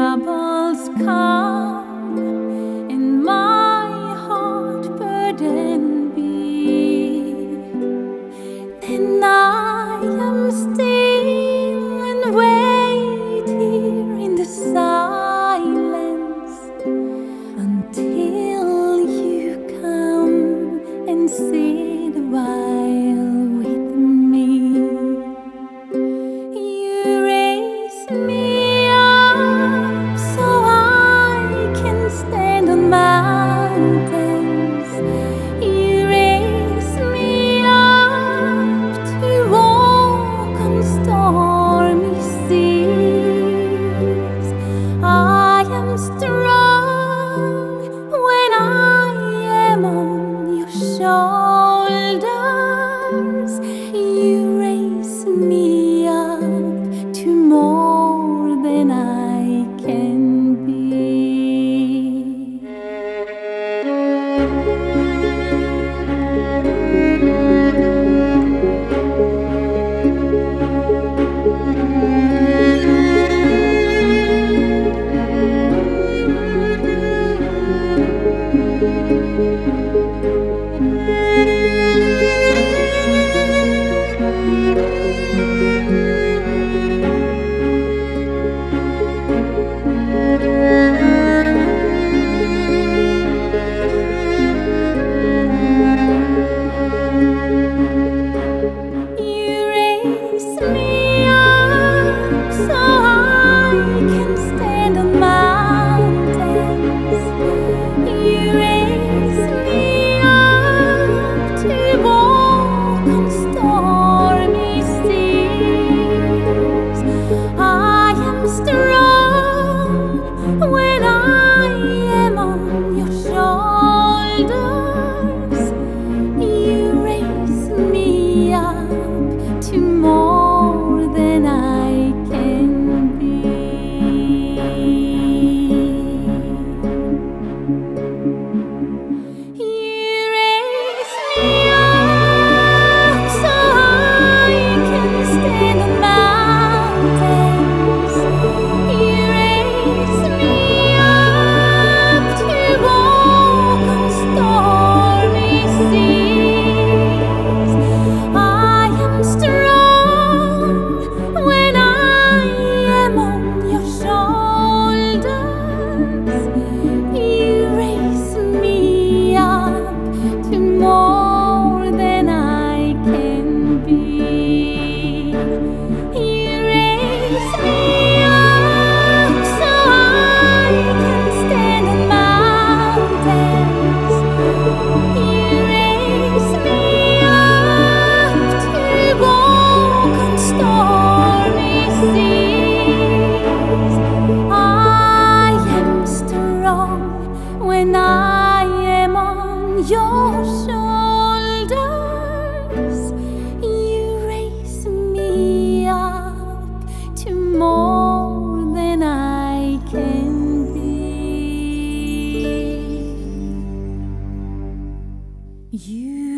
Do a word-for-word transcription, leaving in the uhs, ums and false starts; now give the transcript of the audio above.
troubles come and my heart burden be, then I am still and wait here in the silence until you come and sit a while with me. You raise me mountains, you raise me up to walk on stormy seas. I am strong when I am on your shoulders. You raise me up to more than I can be. When I am on your shoulders, you raise me up to more than I can be. You raise me up so I can stand on mountains. You raise me up to walk on stormy seas. I am strong when I am on your shoulders. You raise me up to more than I can be. You raise me when I am on your shoulders. You raise me up to more than I can be. You